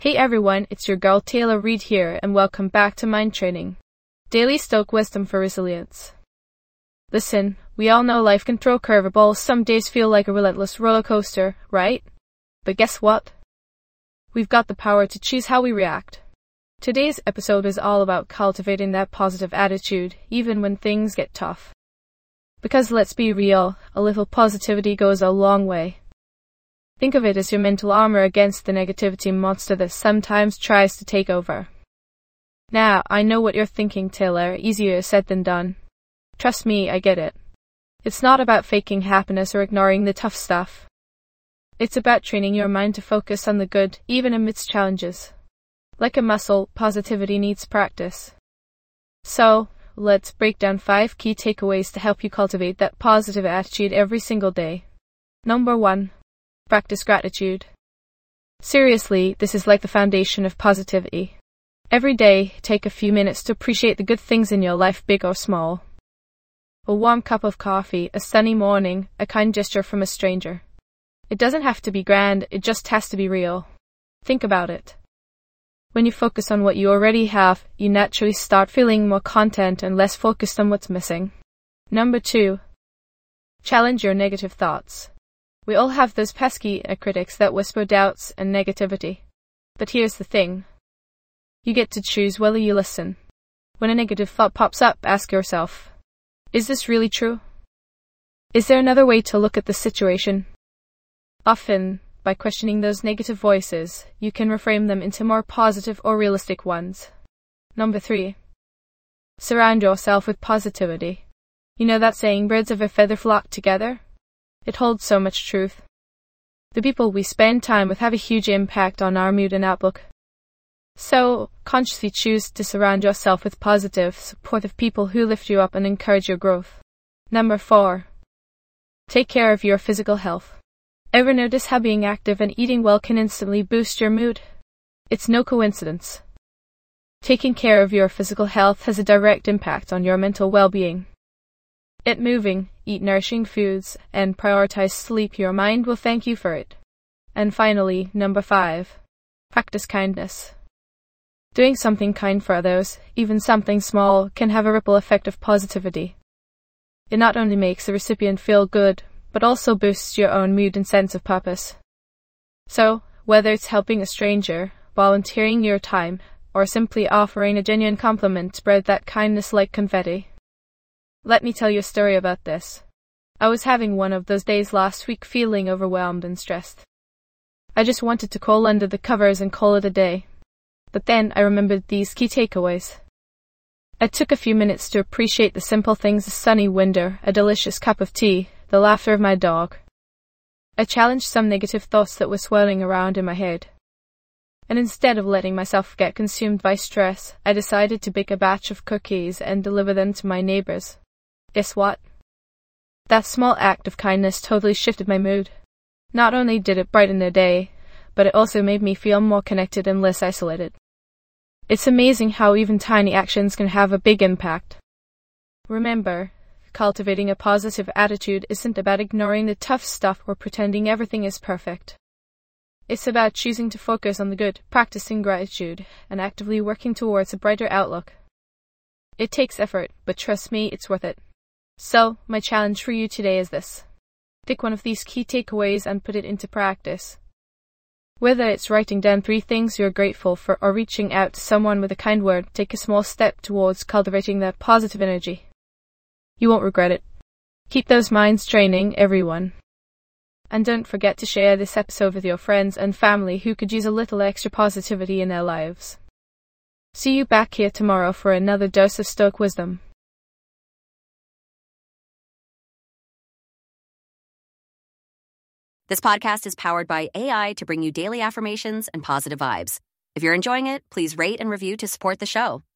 Hey everyone, it's your girl Taylor Reid here, and welcome back to Mind Training, daily Stoic wisdom for resilience. Listen, we all know life can throw curveballs. Some days feel like a relentless roller coaster, right? But guess what? We've got the power to choose how we react. Today's episode is all about cultivating that positive attitude, even when things get tough. Because let's be real, a little positivity goes a long way. Think of it as your mental armor against the negativity monster that sometimes tries to take over. Now, I know what you're thinking, Taylor. Easier said than done. Trust me, I get it. It's not about faking happiness or ignoring the tough stuff. It's about training your mind to focus on the good, even amidst challenges. Like a muscle, positivity needs practice. So, let's break down 5 key takeaways to help you cultivate that positive attitude every single day. Number 1. Practice gratitude. Seriously, this is like the foundation of positivity. Every day, take a few minutes to appreciate the good things in your life, big or small. A warm cup of coffee, a sunny morning, a kind gesture from a stranger. It doesn't have to be grand, it just has to be real. Think about it. When you focus on what you already have, you naturally start feeling more content and less focused on what's missing. Number 2. Challenge your negative thoughts. We all have those pesky critics that whisper doubts and negativity. But here's the thing. You get to choose whether you listen. When a negative thought pops up, ask yourself, is this really true? Is there another way to look at the situation? Often, by questioning those negative voices, you can reframe them into more positive or realistic ones. Number 3. Surround yourself with positivity. You know that saying, birds of a feather flock together? It holds so much truth. The people we spend time with have a huge impact on our mood and outlook. So, consciously choose to surround yourself with positive, supportive people who lift you up and encourage your growth. Number 4. Take care of your physical health. Ever notice how being active and eating well can instantly boost your mood? It's no coincidence. Taking care of your physical health has a direct impact on your mental well-being. Get moving, eat nourishing foods, and prioritize sleep. Your mind will thank you for it. And finally, number 5. Practice kindness. Doing something kind for others, even something small, can have a ripple effect of positivity. It not only makes the recipient feel good, but also boosts your own mood and sense of purpose. So, whether it's helping a stranger, volunteering your time, or simply offering a genuine compliment, spread that kindness like confetti. Let me tell you a story about this. I was having one of those days last week, feeling overwhelmed and stressed. I just wanted to crawl under the covers and call it a day. But then I remembered these key takeaways. I took a few minutes to appreciate the simple things: a sunny window, a delicious cup of tea, the laughter of my dog. I challenged some negative thoughts that were swirling around in my head. And instead of letting myself get consumed by stress, I decided to bake a batch of cookies and deliver them to my neighbors. Guess what? That small act of kindness totally shifted my mood. Not only did it brighten their day, but it also made me feel more connected and less isolated. It's amazing how even tiny actions can have a big impact. Remember, cultivating a positive attitude isn't about ignoring the tough stuff or pretending everything is perfect. It's about choosing to focus on the good, practicing gratitude, and actively working towards a brighter outlook. It takes effort, but trust me, it's worth it. So, my challenge for you today is this. Pick one of these key takeaways and put it into practice. Whether it's writing down 3 things you're grateful for or reaching out to someone with a kind word, take a small step towards cultivating that positive energy. You won't regret it. Keep those minds training, everyone. And don't forget to share this episode with your friends and family who could use a little extra positivity in their lives. See you back here tomorrow for another dose of Stoic wisdom. This podcast is powered by AI to bring you daily affirmations and positive vibes. If you're enjoying it, please rate and review to support the show.